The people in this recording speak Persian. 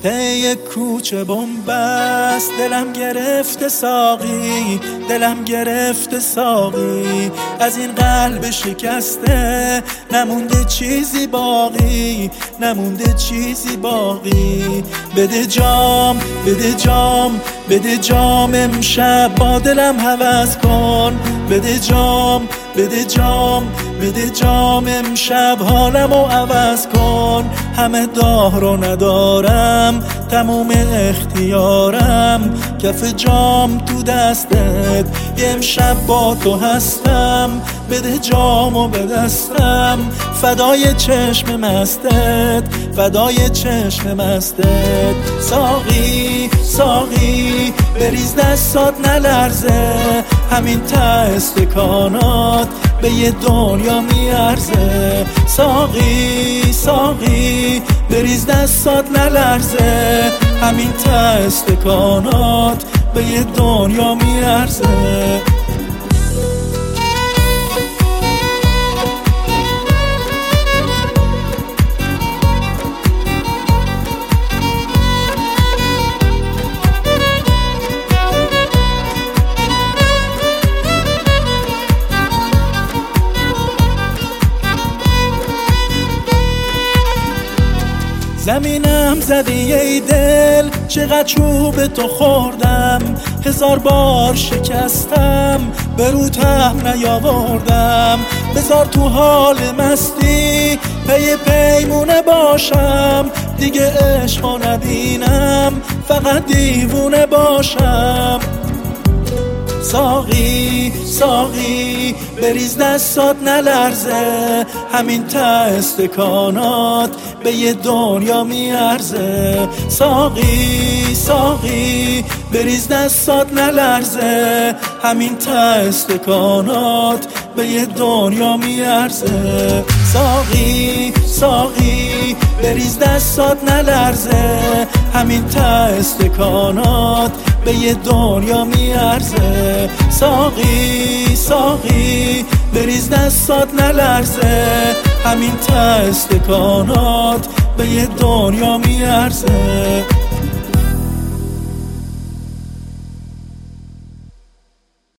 پی کوچه بنبست دلم گرفته ساقی، دلم گرفته ساقی، از این قلب شکسته نمونده چیزی باقی، نمونده چیزی باقی. بده جام بده جام بده جام امشب با دلم هوس کن، بده جام بده جام بده جام امشب حالمو عوض کن. همه داه رو ندارم تموم اختیارم، کف جام تو دستت یه امشب با تو هستم. بده جامو به دستم فدای چشم مستت، فدای چشم مستت. ساقی ساقی بریز دستات نلرزه، همین ته استکانات به یه دنیا میارزه. ساقی ساقی بریز دستات نلرزه، همین ته استکانات به یه دنیا میارزه. زمینم زدی ای دل، چقدر چوب تو خوردم، هزار بار شکستم به رو ته نیاوردم. بذار تو حال مستی پی پیمونه باشم، دیگه عشقا نبینم فقط دیوونه باشم. ساقی ساقی بریز دستات نلرزه، همین ته استکانات به یه دنیا میارزه. ساقی ساقی بریز دستات نلرزه، همین ته استکانات به یه دنیا میارزه. ساقی ساقی بریز دستات نلرزه، همین ته استکانات به یه دنیا میارزه. ساقی ساقی بریز دستات نلرزه، همین ته استکانات به یه دنیا میارزه.